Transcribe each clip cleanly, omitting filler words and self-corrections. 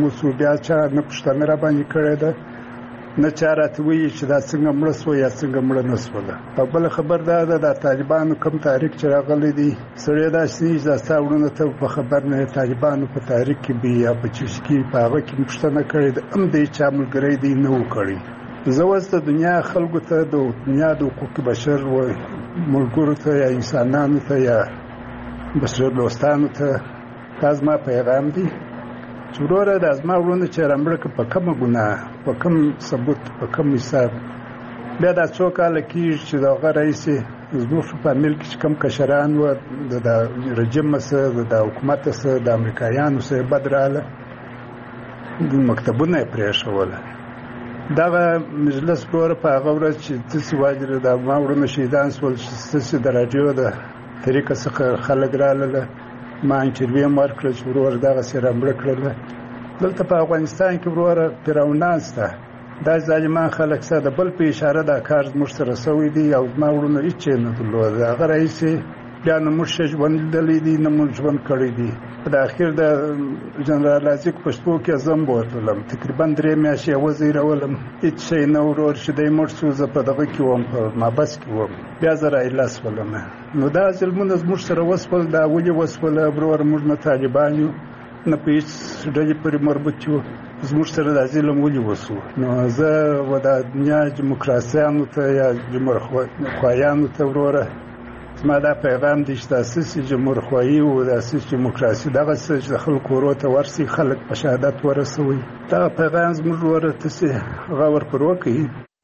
وشو بیا چا نه پوښتنه را باندې کړې ده نه چا راته وایي چې دا څنګه مړه سوه یا څنګه مړه نه سوله. او بله خبر دا ده د طالبانو کوم تحریک چې راغلی دی سړی داسې نه چې دا ستا وروڼه ته په خبر نه یې طالبانو په تحریک کې بي یا په چیز کې په هغه کې پوښتنه کړې ده هم دی چا ملګری دی نه و کړی. زه اوس د دنیا خلکو ته د دنیا د حقوق بشر و ملګرو ته یا انسانانو ته یا بشر دوستانو ته دا زما پیغام دی چې وروره دا زما وروڼه چې رامړه که په کومه ګناه په کوم ثبوت په کوم حساب بیا دا څو کاله کېږي چې د هغه راهیسې زموږ په فامیل کې چې کوم کشران وه د رژیم څه د حکومت څه د امریکایانو څه بد راغله مکتبونه یې پرېښوله. دغه مجلس وروره په هغه ورځ چې تاسې واجره د ما وروڼه شهیدان شول چې تاسې د راډیو د طریقه څخه خلک راغلله ما انټرویو هم ورکړه چې وروره دغسې رامړه کړله. دلته په افغانستان کې وروره فرعونان شته دا ظالمان خلک شته د بل په اشاره دا کار زموږ سره شوی دی او زما وروڼه هېڅ یې نه درلود. د هغه راهیسې بیا نه موږ ښه ژوند لیدلی دی نه موږ ژوند کړی دی. په اخر د جنرال لازق پښتو کې زه هم بوتلم تقریبا 3 میاشتې یې وزیرولم هېڅ شی نه ورور چې دی مړ شو زه په دغه کې وم په مابس کې وم بیا زه راایله شولم. نو دا ظلمونه زموږ سره وسول دا ولې وسوله وروره موږ نه طالبان یو نه په هېڅ ډلې پورې مربوط یو زموږ سره دا ظلم ولې وسو. نو زه و د دنیا دیموکراسیانو ته یا جمهورخوایانو ته وروره زما دا پیغام دی چې داسې جمهورخوایي او داسې دیموکراسي دغسې چې د خلکو ورو ته ورسي خلک په شهادت ورسوي دغه پیغام زموږ وروره تاسې هغه ورپر وکړي.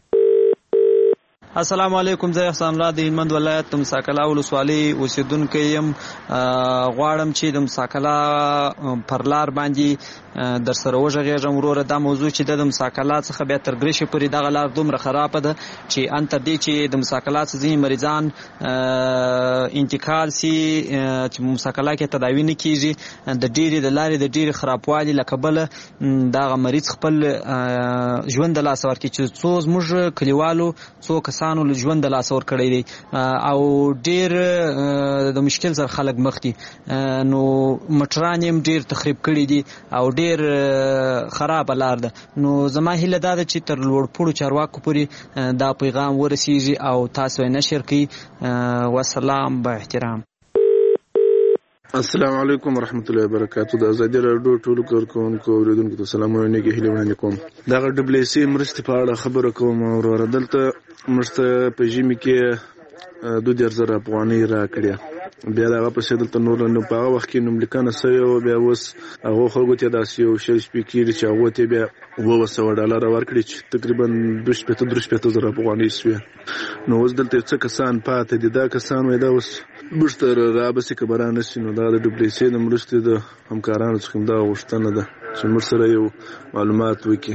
السلام علیکم. زه احسان الله د هلمند ولایت د مساکلا ولسوالۍ اوسېدونکی یم. غواړم چې د مساکلا پر لار باندې در سره وغږېږم وروره. دا موضوع چې د مساکلا څخه بیا تر ګرشې پورې دغه لار دومره خرابه ده چې ان تر دې چې د مساکلا څخه ځینې مریضان انتقال سي چې مساکلا کې تداوي نه کېږي د ډېرې د لارې د ډېرې خرابوالي له کبله دغه مریض خپل ژوند د لاسه ورکړي چې څو زموږ کلیوالو څو کسانو له ژوند د لاسه ورکړی دی او ډېر د مشکل سره خلک مخ دي. نو موټران یې هم ډېر تخریب کړي دي او ډېر خرابه لار ده. نو زما هیله دا ده چې تر لوړپوړو چارواکو پورې دا پیغام ورسیږي او تاسو یې نشر کړئ. والسلام با احترام. السلام علیکم ورحمت الله وبرکاتہ. د ازادي راډیو ټولو کارکونکو اوریدونکو ته سلامونه نیکې هیلې وړاندې کوم. دغه WC مرستې په اړه خبره کوم. وروره دلته موږ ته په ژمي کې 2,000 افغانۍ راکړې بیا دغه پسې دلته نور نو په هغه وخت کې نوملیکنه سوی و بیا اوس هغو خلکو ته داسې یو شل شپې کېږي چې هغو ته بیا $200 ورکړي چې تقریبا 2,000 افغانۍ سوې. نو اوس دلته څه کسان پاتې دي دا کسان وایي دا اوس موږ ته رابسې که به رانه شي نو دا د WC د مرستې د همکارانو څخه دا غوښتنه ده چې موږ سره یو معلومات وکړي.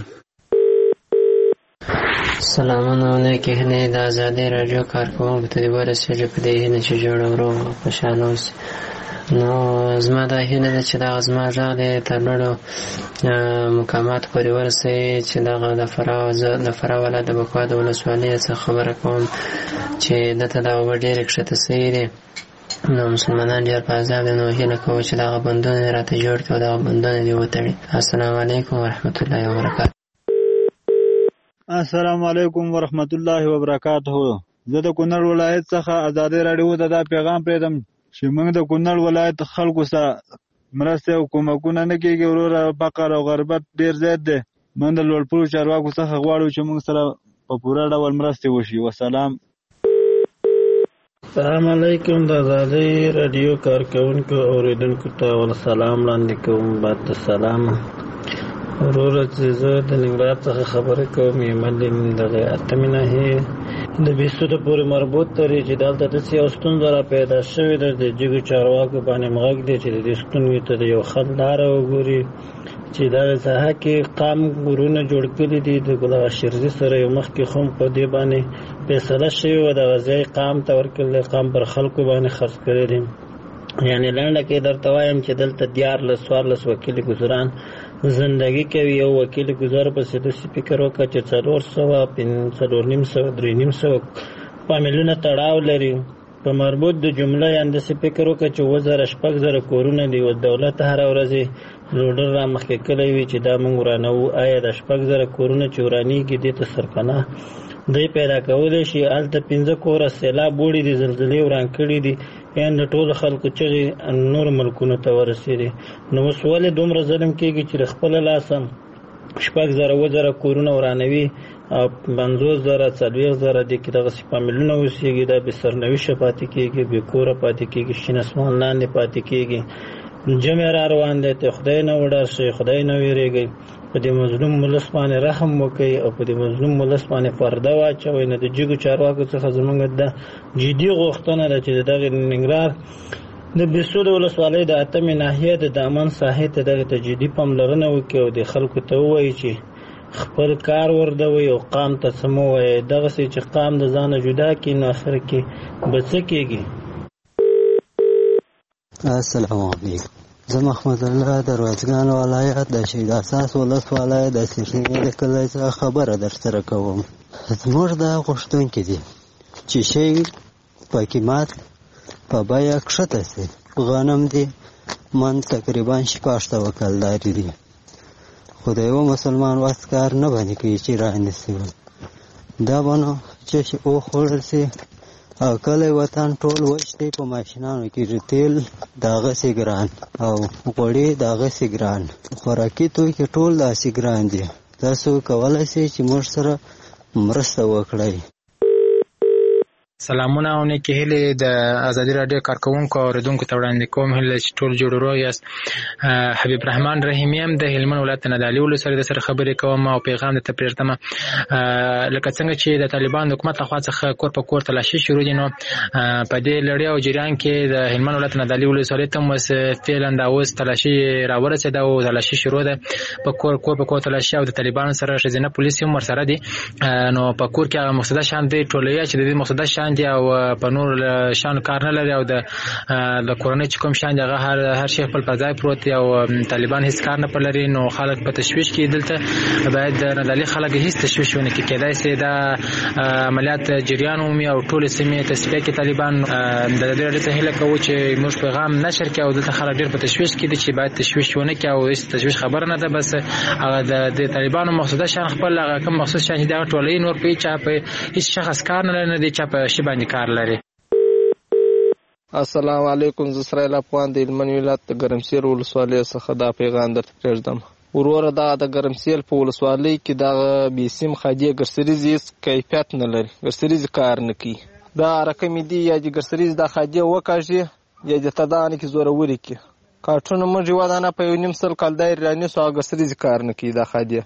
سلامونه نیکې هیلې د ازادي راډیو کارکوونکو ته دې ورسېږي په دې هیله چې جوړه ورو خوشحاله اوسي. نو زما دا هیله ده چې دغه زما غږ دې تر لوړو مقاماتو پورې ورسوي چې دغه د فراه ولایت د بکوا د ولسوالۍ څخه خبره کوم چې دلته دغه اوبه ډېرې کښته سوي دي نو مسلمانان ډېر په عذاب دي. نو هیله کوو چې دغه بندونه یې راته جوړ کړي او دغه بندونه دې وتړي. السلام علیکم ورحمت الله وبرکاتہ. السلام علیکم ورحمت الله وبرکاتہ. زه د کونړ ولایت څخه ازادي راډیو ته دا پیغام پرېږدم چې موږ د کونړ ولایت خلکو سره مرستې او کومکونه نه کېږي. وروره فقر او غربت ډېر زیات دی. موږ د لوړپوړو چارواکو څخه غواړو چې موږ سره په پوره ډول مرستې وشي. وسلام. السلام علیکم. د ازادي راډیو کارکوونکو اوریدونکو ته سلام وړاندې کوم. بعد السلام. وروره چې زه د ننګرهار څخه خبرې کوم یمن دغه اتمې ناحیې د بیستو پورې مربوط لري چې دلته داسې یو ستونزه را پیدا شوې ده د جګو چارواکو باندې غږ دی چې د دې ستونزې ته د یو خل لاره وګوري چې دغه ساحه کې قام ګورونه جوړ کړي دي د ګل شرزي سره یو مخکې خو په دې باندې فیصله شوې وه دغه ځای قام ته ورکړل قام پر خلکو باندې خرڅ کړی دی. یعنې لنډه کې درته وایم چې دلته 14 وکیل ګزاران زندگی کوي. یو وکیل ګزار پسې داسې فکر وکړه چې 400 450 300 فامیلونه تړاو لري په مربوط د جمله یاندسې فکر وکړه چې 2000 کورونه دی او دولت هر ورځ لوډر را مخکې کلی وي چې دا موږ ورانوو. آیا د 6000 کورونه چې ورانېږي دې ته سرپناه دی پیدا کولی شي؟ هلته 15 کوره سیلاب وړي دي، زلزلې وران کړي دي، یعنې د ټولو خلکو چغې نور ملکونو ته ورسېدې. نو اوس ولې دومره ظلم کېږي چې د خپله لاسه 6000 کورونه ورانوي او 50,000 40,000 دې کې دغسې فامیلونه اوسېږي، دا بې سرنویشه پاتې کېږي، بې کوره پاتې کېږي، شین اسمان لاندې پاتې کېږي. جمع را روان دی ته خدای نه وډار شي، خدای نه ویرېږئ، په دې مظلوم ولس باندې رحم وکړئ او په دې مظلوم ولس باندې پرده واچوئ. نه د جګو چارواکو څخه زموږ د جدي غوښتنه ده چې د دغې ننګرهار د بېسوده ولسوالۍ د 8مې ناحیې د دامن ساحې ته دغې ته جدي پاملرنه وکړي او د خلکو ته ووایي چې خپل کار وردوئ او قام ته څه مه وایئ. دغسې چې قام د ځانه جدا کړي نو اخر کې به څه کېږي؟ السلام علیکم. زه محمد الله د روزګان ولایت د شهید اساس ولسوالۍ د سیخنې د کلي څخه خبره درسره کوم. زموږ دا غوښتونکي دي چې شی په قیمت په بیه کښته سي. غنم دي من تقریبا 6 کلداري دي، خو د یو مسلمان وس کار نه باندې کوي چې رانیسي. دا بنو چې وخوړل سي او کله وطن ټول وشتي په ماشینانو کې تیل دغسې ګران او غوړي دغسې ګران، خوراکي توکي ټول داسې ګران دي. تاسو کولی شئ چې موږ سره مرسته وکړئ. سلامونه او نیکې هیلې د ازادي راډیو کارکوونکو او اورېدونکو ته وړاندې کوم هیله چې ټول جوړ روغ یاست. حبیب رحمان رحیمي هم د هلمند ولایت نادعلي ولسوالۍ د سره خبرې کوم او پیغام درته پرېږدم. لکه څنګه چې د طالبان د حکومت لخوا څخه کور په کور تلاشي شروع دي، نو په دې لړۍ او جریان کې د هلمند ولایت نادعلي ولسوالۍ ته هم فعلا دا اوس تلاشي راورسېده او تلاشي شروع ده. په کور په کور تلاشي او د طالبانو سره ښځینه پولیس هم ورسره دي. نو په کور کې هغه مقصده شیان دی ټولوي چې د دې مقصده شیان دي او په نور شیانو کار نه لري او د کورنۍ چې کوم شیان دي هغه هر شی خپل پر ځای پروت دی او طالبان هیڅ کار نه پر لري. نو خلک په تشویش کې دلته باید د نادعلي خلک هیڅ تشویش ونه کړي. کېدای شي دا عملیات جریان ومومي او ټولې سیمې تصفیه کړي طالبان. د دې اړتیا ته هیله کوو چې موږ پیغام نشر کړو او دلته خلک ډېر په تشویش کې دي چې باید تشویش ونه کړي او هیڅ تشویش خبره نه ده. بس هغه د طالبانو مقصده شیان خپل هغه کوم مخصوص شیان دي هغه ټولوي، نور په هیڅ شخص کار نه لري، نه دی چا په شی باندې کار لري. السلام علیکم. زه اسرائیل افغان د هلمند ولایت د ګرمسیر ولسوالۍ څخه دا پیغام درته پرېږدم. وروره دغه د ګرمسیر په ولسوالۍ کې دغه بېسیم خادي ګرسریز هېڅ کیفیت نه لري، ګرسریز کار نه کوي. دا رقمې دي یا د ګرسریز دا خادي وکاږي یا د تدانه کې زوروري کړي. کارټونه موږ ودانه په 1.5 کلداري رانیسو او ګرسریز کار نه کوي دا خادي.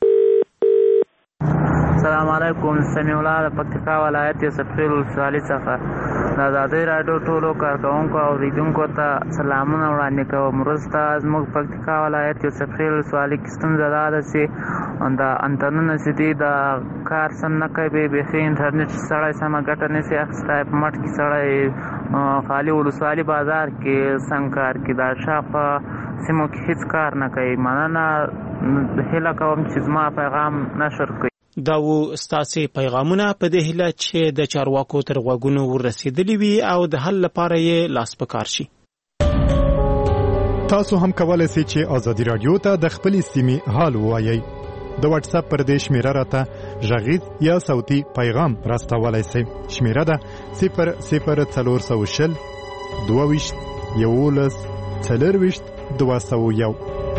السلام علیکم. سمیع الله د پکتیکا ولایت یوسفخیل ولسوالۍ څخه د ازادۍ راډیو ټولو کارکوونکو او اورېدونکو ته سلامونه وړاندې کوم. وروسته زموږ پکتیکا ولایت یوسفخیل ولسوالۍ کې ستونزه دا ده چې د انتنونه چې دي د کار سم نه کوي، بیخي انټرنیټ سړی سمه ګټه نشي اخیستی. په مټ کې سړی خالي ولسوالي بازار کې څنګه کار کوي، دا شاوخوا سیمو کې هېڅ کار نه کوي. مننه، هیله کوم چې زما پیغام نشر کړئ. دا و ستاسې پیغامونه په دې هیله چې د چارواکو تر غوږونو ورسېدلي وي او د حل لپاره یې لاس په کار شي. تاسو هم کولی شئ چې ازادي راډیو ته د خپلې سیمې حال ووایئ. د واتس اپ پر دې شمیره راته غږیز یا صوتي پیغام راستولی شئ. شمیره ده 00420 22 11 24 201.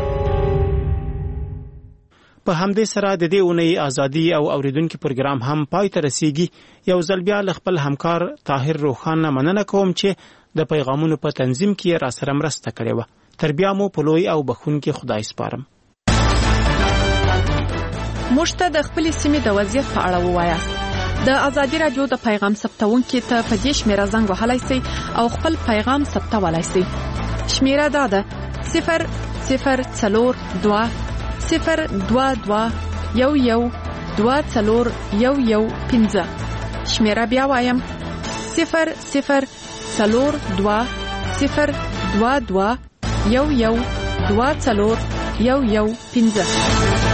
په همدې سره د دې اونۍ ازادي او اوریدونکو پروګرام هم پای ته رسیږي. یو ځل بیا له خپل همکار طاهر روخان مننه کوم چې د پیغامونو په تنظیم کې را سره مرسته کړې وه. تر بیا مو په لوی او بخښونکي خدای سپارم. موږ ته د خپلې سیمې د وضعیت په اړه ووایاست. د ازادي راډیو د پیغام ثبتونکي ته په دې شمیره زنګ وهلی شئ او خپل پیغام ثبتولی شئ. شمیره دا ده 00420 022112415. شمیره بیا وایم 0042022112415.